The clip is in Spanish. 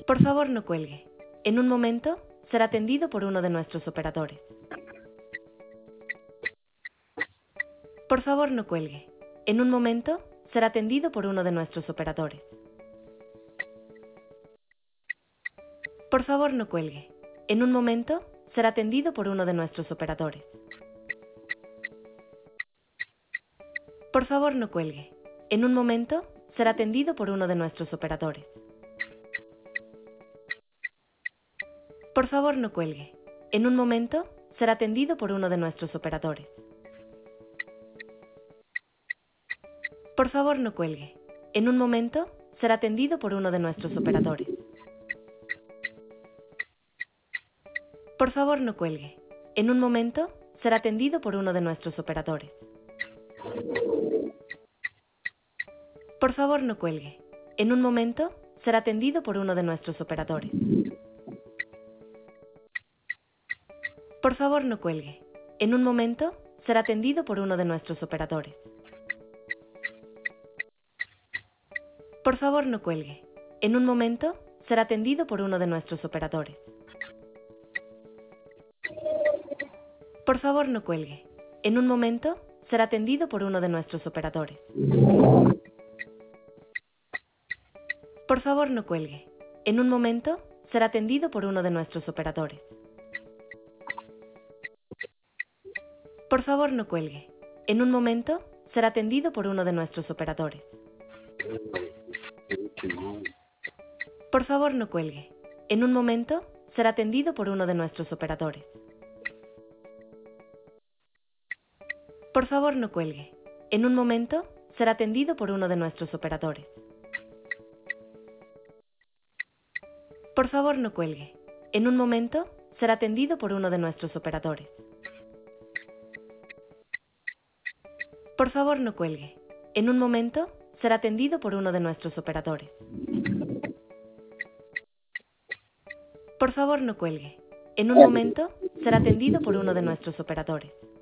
Por favor, no cuelgue. En un momento, será atendido por uno de nuestros operadores. Por favor, no cuelgue. En un momento, será atendido por uno de nuestros operadores. Por favor, no cuelgue. En un momento, será atendido por uno de nuestros operadores. Por favor, no cuelgue. En un momento, será atendido por uno de nuestros operadores. Por favor, no cuelgue. En un momento, será atendido por uno de nuestros operadores. Por favor, no cuelgue. En un momento, será atendido por uno de nuestros operadores. Por favor, no cuelgue. En un momento, será atendido por uno de nuestros operadores. Por favor, no cuelgue. En un momento, será atendido por uno de nuestros operadores. Por favor, no cuelgue. En un momento, será atendido por uno de nuestros operadores. Por favor, no cuelgue. En un momento, será atendido por uno de nuestros operadores. Por favor, no cuelgue. En un momento, será atendido por uno de nuestros operadores. Por favor, no cuelgue. En un momento, será atendido por uno de nuestros operadores. Por favor, no cuelgue. En un momento, será atendido por uno de nuestros operadores. Por favor, no cuelgue. En un momento, será atendido por uno de nuestros operadores. Por favor, no cuelgue. En un momento, será atendido por uno de nuestros operadores. Por favor, no cuelgue. En un momento, será atendido por uno de nuestros operadores. Por favor, no cuelgue. En un momento, será atendido por uno de nuestros operadores. Por favor, no cuelgue. En un momento, será atendido por uno de nuestros operadores.